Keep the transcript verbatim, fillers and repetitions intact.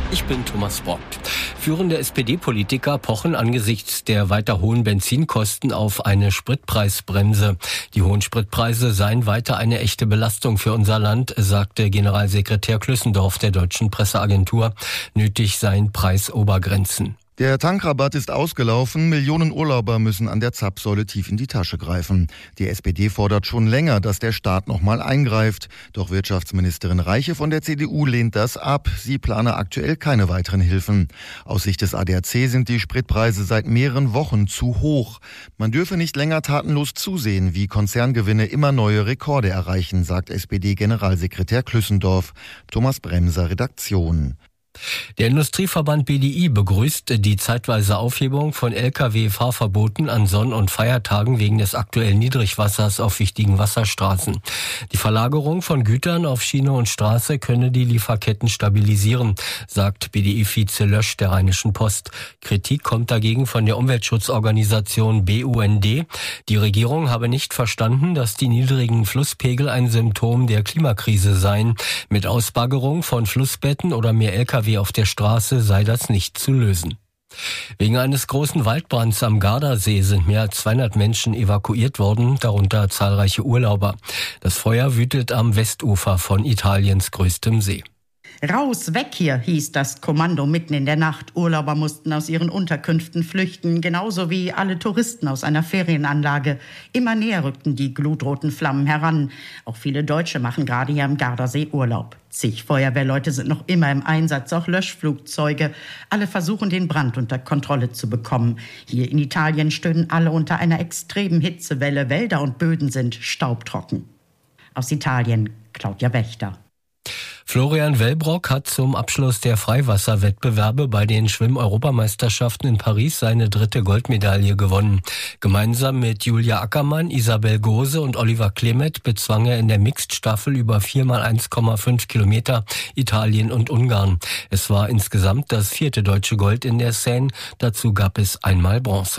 Ich bin Thomas Bock. Führende S P D-Politiker pochen angesichts der weiter hohen Benzinkosten auf eine Spritpreisbremse. Die hohen Spritpreise seien weiter eine echte Belastung für unser Land, sagte Generalsekretär Klüssendorf der deutschen Presseagentur. Nötig seien Preisobergrenzen. Der Tankrabatt ist ausgelaufen. Millionen Urlauber müssen an der Zapfsäule tief in die Tasche greifen. Die S P D fordert schon länger, dass der Staat nochmal eingreift. Doch Wirtschaftsministerin Reiche von der C D U lehnt das ab. Sie plane aktuell keine weiteren Hilfen. Aus Sicht des A D A C sind die Spritpreise seit mehreren Wochen zu hoch. Man dürfe nicht länger tatenlos zusehen, wie Konzerngewinne immer neue Rekorde erreichen, sagt S P D-Generalsekretär Klüssendorf. Thomas Bremser, Redaktion. Der Industrieverband B D I begrüßt die zeitweise Aufhebung von L K W-Fahrverboten an Sonn- und Feiertagen wegen des aktuellen Niedrigwassers auf wichtigen Wasserstraßen. Die Verlagerung von Gütern auf Schiene und Straße könne die Lieferketten stabilisieren, sagt B D I-Vize Lösch der Rheinischen Post. Kritik kommt dagegen von der Umweltschutzorganisation B U N D. Die Regierung habe nicht verstanden, dass die niedrigen Flusspegel ein Symptom der Klimakrise seien. Mit Ausbaggerung von Flussbetten oder mehr L K W auf der Straße sei das nicht zu lösen. Wegen eines großen Waldbrands am Gardasee sind mehr als zweihundert Menschen evakuiert worden, darunter zahlreiche Urlauber. Das Feuer wütet am Westufer von Italiens größtem See. Raus, weg hier, hieß das Kommando mitten in der Nacht. Urlauber mussten aus ihren Unterkünften flüchten, genauso wie alle Touristen aus einer Ferienanlage. Immer näher rückten die glutroten Flammen heran. Auch viele Deutsche machen gerade hier am Gardasee Urlaub. Zig Feuerwehrleute sind noch immer im Einsatz, auch Löschflugzeuge. Alle versuchen, den Brand unter Kontrolle zu bekommen. Hier in Italien stöhnen alle unter einer extremen Hitzewelle. Wälder und Böden sind staubtrocken. Aus Italien, Claudia Wächter. Florian Wellbrock hat zum Abschluss der Freiwasserwettbewerbe bei den Schwimm-Europameisterschaften in Paris seine dritte Goldmedaille gewonnen. Gemeinsam mit Julia Ackermann, Isabel Gose und Oliver Klemet bezwang er in der Mixed-Staffel über vier mal eins Komma fünf Kilometer Italien und Ungarn. Es war insgesamt das vierte deutsche Gold in der Seine. Dazu gab es einmal Bronze.